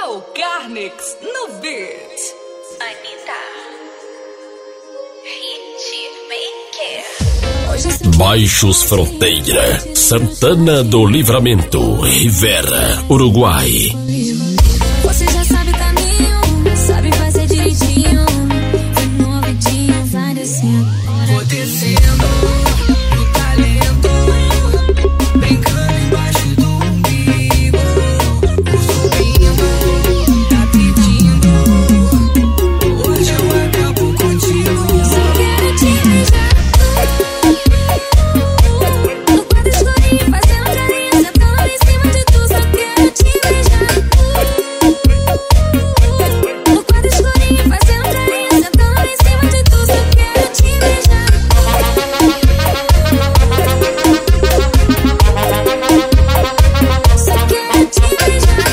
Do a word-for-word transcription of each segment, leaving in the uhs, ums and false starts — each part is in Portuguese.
Joe Carnix no beat. Anitta. Hitmaker. Baixos Fronteira, Santana do Livramento, Rivera, Uruguai. Você já sabe o caminho, sabe fazer direitinho. Vai no ouvidinho, vai descendo. Vou descendo no talento, brincando embaixo do umbigo. Vou subindo, tá pedindo. Hoje eu acabo contigo. Só quero te beijar. No quarto escurinho, fazendo carinho, sentando em cima de tu. Só quero te beijar. No quarto escurinho, fazendo carinho, sentando em cima de tu. Só quero te beijar. Só quero te beijar.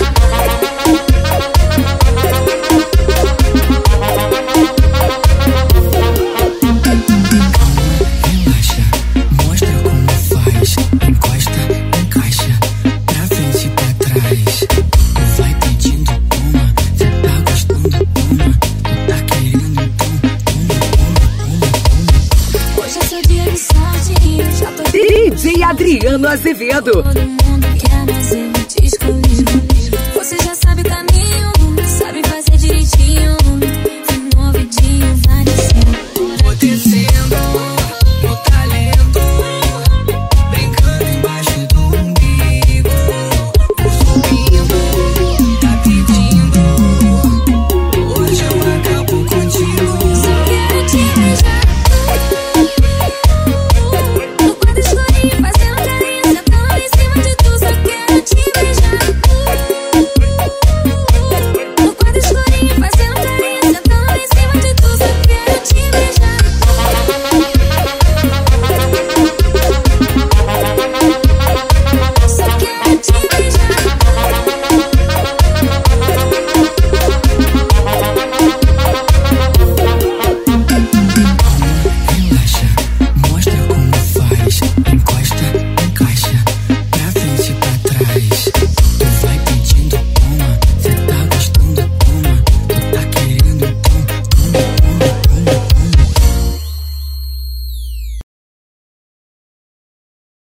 Relaxa, mostra como faz. Encosta, encaixa, pra frente e pra trás. Vai pedindo uma, cê tá gostando uma. Tu tá querendo então uma, uma, uma, uma. Hoje é seu dia de sorte, já tô D J Adriano Azevedo. todo mundo.